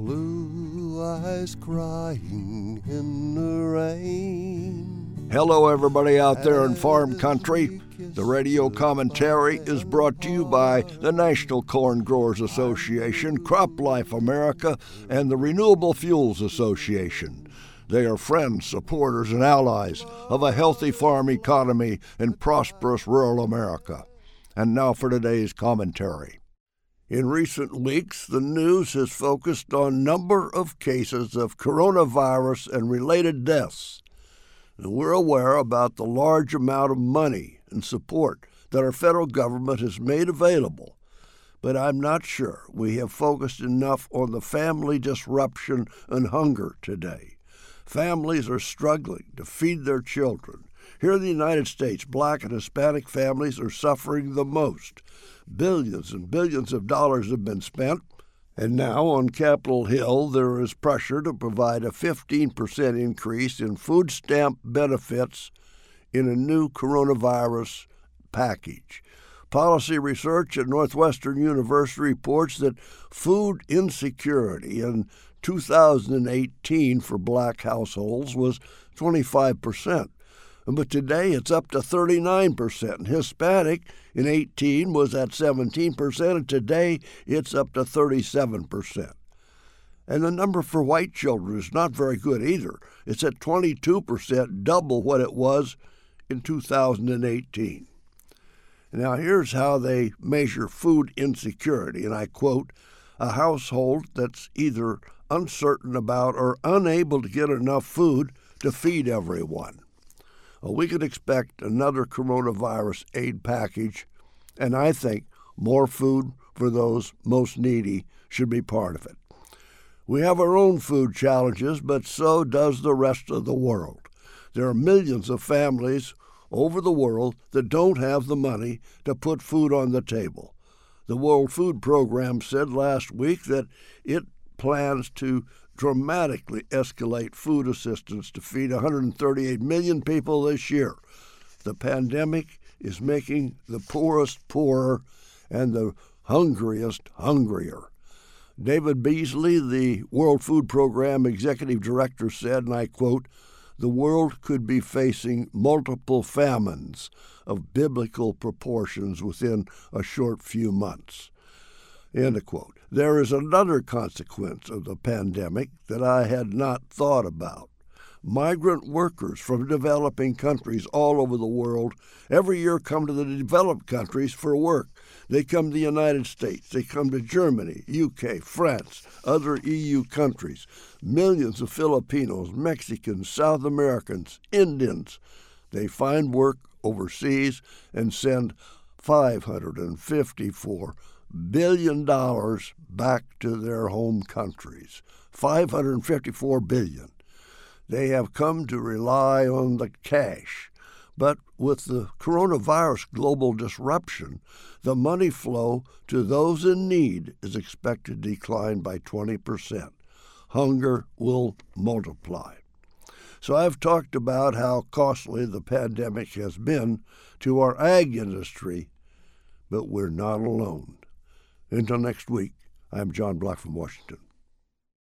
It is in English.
Blue eyes crying in the rain. Hello, everybody out there in farm country. The radio commentary is brought to you by the National Corn Growers Association, CropLife America, and the Renewable Fuels Association. They are friends, supporters, and allies of a healthy farm economy in prosperous rural America. And now for today's commentary. In recent weeks, the news has focused on number of cases of coronavirus and related deaths. And we're aware about the large amount of money and support that our federal government has made available. But I'm not sure we have focused enough on the family disruption and hunger today. Families are struggling to feed their children. Here in the United States, Black and Hispanic families are suffering the most. Billions and billions of dollars have been spent, and now on Capitol Hill there is pressure to provide a 15% increase in food stamp benefits in a new coronavirus package. Policy research at Northwestern University reports that food insecurity in 2018 for Black households was 25%. But today it's up to 39%. Hispanic in 18 was at 17%, and today it's up to 37%. And the number for white children is not very good either. It's at 22%, double what it was in 2018. Now here's how they measure food insecurity, and I quote, "A household that's either uncertain about or unable to get enough food to feed everyone." We can expect another coronavirus aid package, and I think more food for those most needy should be part of it. We have our own food challenges, but so does the rest of the world. There are millions of families over the world that don't have the money to put food on the table. The World Food Program said last week that it plans to dramatically escalate food assistance to feed 138 million people this year. The pandemic is making the poorest poorer and the hungriest hungrier. David Beasley, the World Food Program Executive Director, said, and I quote, "The world could be facing multiple famines of biblical proportions within a short few months." End of quote. There is another consequence of the pandemic that I had not thought about. Migrant workers from developing countries all over the world every year come to the developed countries for work. They come to the United States. They come to Germany, UK, France, other EU countries. Millions of Filipinos, Mexicans, South Americans, Indians. They find work overseas and send $554 billion back to their home countries. $554 billion. They have come to rely on the cash. But with the coronavirus global disruption, the money flow to those in need is expected to decline by 20%. Hunger will multiply. So I've talked about how costly the pandemic has been to our ag industry, but we're not alone. Until next week, I'm John Black from Washington.